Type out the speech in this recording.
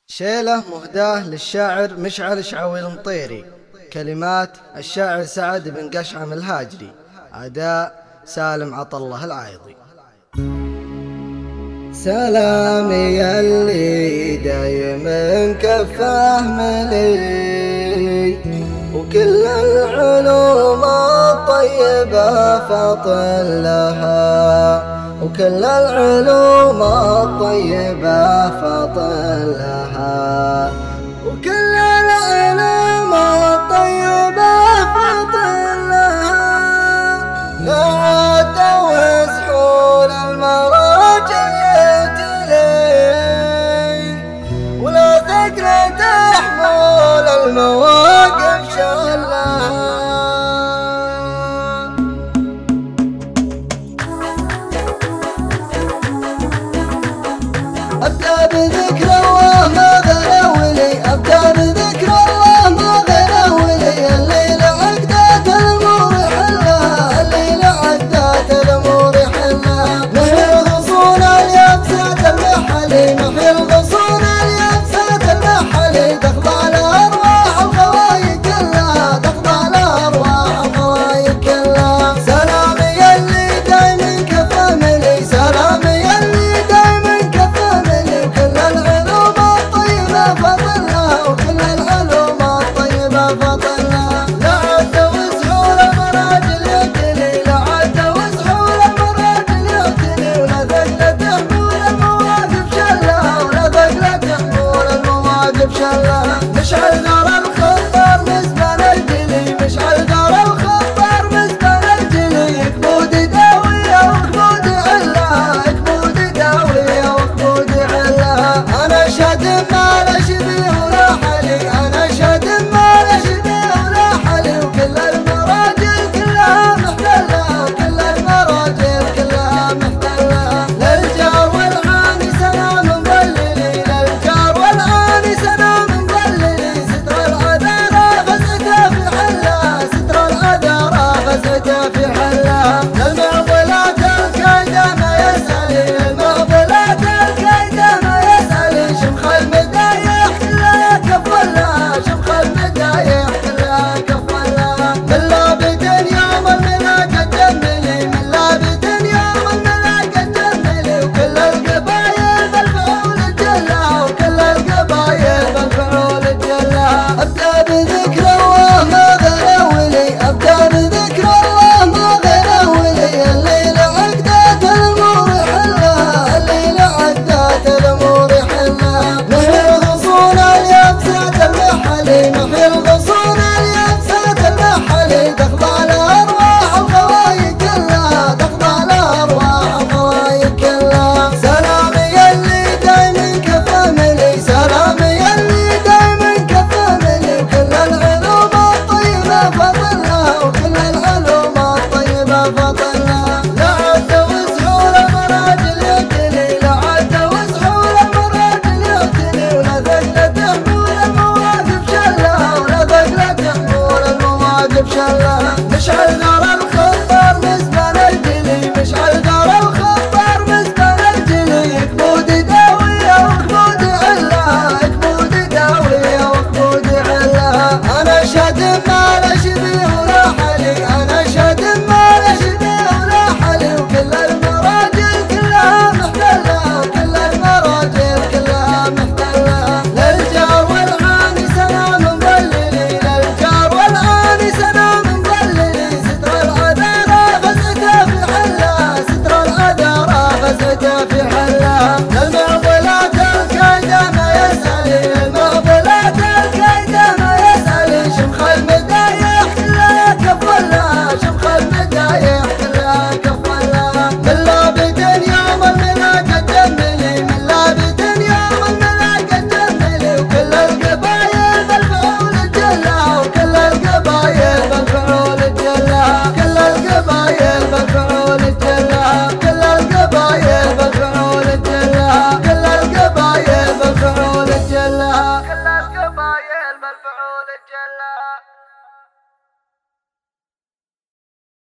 شيلة مهداة للشاعر مشعل شعوي المطيري. كلمات الشاعر سعد بن قشعم الهاجري. أداء سالم عطله العايضي. سلامي يلي دايما كفاه ملي، وكل العلوم الطيبة فاطل لها، وكل العلوم الطيبة فاطل لها، وكل العلوم الطيبة فاطل لها. لا توز حول المراجل يتلي، ولا ثقل تحمل المواقف شلها. أبدأ بذكر الله ما غير ولي، أبدأ بذكر الله ما غير ولي. الليلة عقدات الأمور حلها، الليلة عقدات الأمور حلها. نحي الغصون اليابسات المحلي، نحي الغصون اليابسات المحلي. تخضع لأرواح الخوايق كلها، تخضع لأرواح الخوايق كلها. سلامي يلي دايما كفى ملي، سلامي يلي دايما كفى ملي. وكل العلوم الطيبة فضلها، وكل العلوم الطيبة فضلها. لا عد وسحول المراجل يقتلي، لا عد وسحول المراجل يقتلي. ولا ثقل تحمل المواقف شلها، ولا ثقل تحمل المواقف شلها. مشعل نار الخطار مزبن الجلي، مشعل نار الخطار مزبن الجلي. كبود داوية وكبود علها، كبود داوية وكبود علها. أنا أشهد ما لا شبيه ولا حلي، أنا أشهد ما لا شبيه ولا حلي. وكل المراجل كلها محتلة، وكل المراجل كلها محتلة. للجار والعاني سلام مظللي، للجار والعاني سلام مظللي. ستر العذارى فزعته في حلها، ستر العذارى فزعته في حلها. للمعضلات الكيدة ما يسألي، للمعضلات الكيدة ما يسألي. شمخ المدايح كلها كفلها، شمخ المدايح كلها كفلها. من لابد يوم الملاك تجملي، من لابد يوم الملاك تجملي. وكل القبايل بالفعول الجلة، وكل القبايل بالفعول الجلة. أبدأ بذكر الله ما غير ولي، أبدأ بذكر الله ما غير ولي. الليلة عقدات الأمور حلها، الليلة عقدات الأمور حلها. نحي الغصون اليابسات المحلي، نحي الغصون اليابسات المحلي. تخضع لأرواح الخوايق كلها، تخضع لأرواح الخوايق كلها. سلامي يلي دايما كفى ملي، سلامي يلي دايما كفى ملي. وكل العلوم الطيبة فضلها، وكل العلوم الطيبة فضلها. لا عد وسحول المراجل يقتلي، لا عد وسحول المراجل يقتلي. ولا ثقل تحمل المواقف شلها، ولا ثقل تحمل المواقف شلها. مشعل نار الخطار مزبن الجلي، مشعل نار الخطار مزبن الجلي. كبود داوية وكبود علها، كبود داوية وكبود علها. أنا أشهد ما لا شبيه ولا حلي، أنا أشهد ما لا شبيه ولا حلي. وكل المراجل كلها محتلة، وكل المراجل كلها محتلة. للجار والعاني سلام مظللي، للجار والعاني سلام مظللي. ستر العذارى فزعته في حلها، ستر العذارى فزعته في حلها.